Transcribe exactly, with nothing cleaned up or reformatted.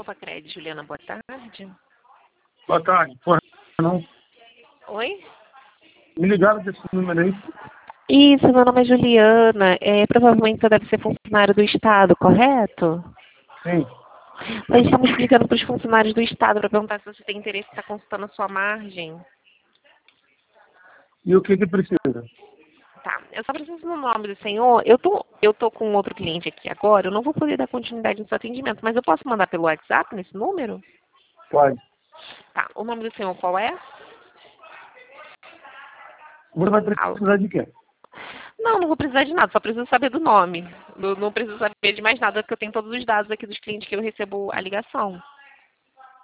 Copacred, Juliana, boa tarde. Boa tarde. Porra, não. Oi? Me ligaram desse número aí. Isso, meu nome é Juliana. É, provavelmente você deve ser funcionário do Estado, correto? Sim. Nós estamos ligando para os funcionários do Estado para perguntar se você tem interesse em estar consultando a sua margem. E o que que precisa? Tá, eu só preciso do nome do senhor. Eu tô, eu tô com outro cliente aqui agora, eu não vou poder dar continuidade no seu atendimento, mas eu posso mandar pelo WhatsApp nesse número? Pode. Tá, o nome do senhor qual é? Você vai precisar de quê? Não, não vou precisar de nada, só preciso saber do nome. Não, não preciso saber de mais nada, porque eu tenho todos os dados aqui dos clientes que eu recebo a ligação.